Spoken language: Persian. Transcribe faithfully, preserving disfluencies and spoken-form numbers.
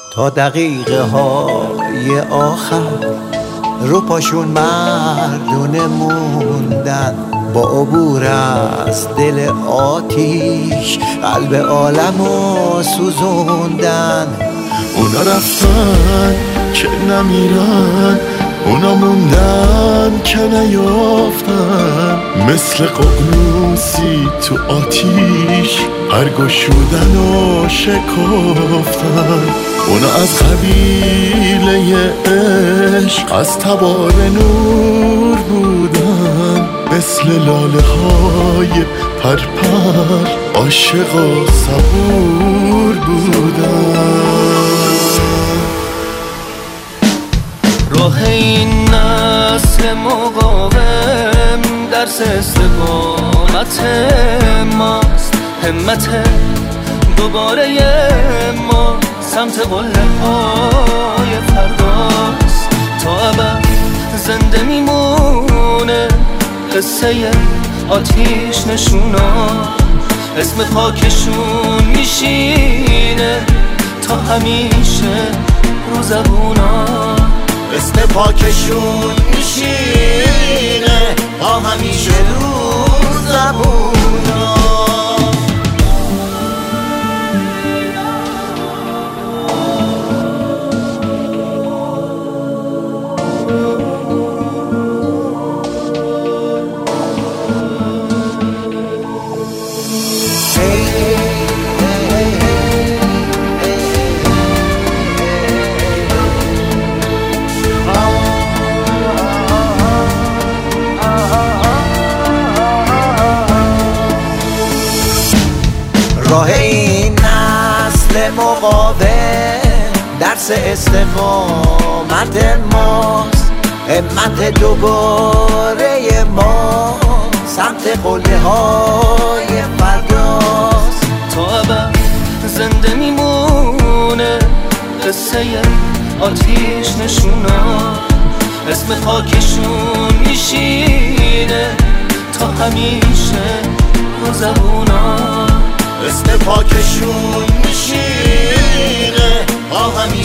تا دقیقه های آخر رو پاشون مردونه موندن، با عبور از دل آتیش قلب عالمو سوزوندن. اونا رفتن که نمیرن، اونا موندن که نیافتن، مثل ققنوسی تو آتیش پرگشودن و شکافتن. اونا از قبیله عشق از تبار نور بودن، مثل لاله های پرپر عاشق و صبور بودن. راه این نسل مقاوم درس استقامت ماست، همت دوباره ما سمت قله های فرداست. تا ابد زنده میمونه قصه آتیش نشونا، اسم پاکشون میشینه تا همیشه رو زبونا. اسم پاکشون میشینه تا همیشه رو زبونا. راه این نسل مقاوم درس استقامت ماست، همت دوباره ما سمت قله های فرداست. تا ابد زنده میمونه قصه آتیش نشونا، اسم خاکشون میشینه تا همیشه رو زبونا. اسم پاکشون میشینه تا همیشه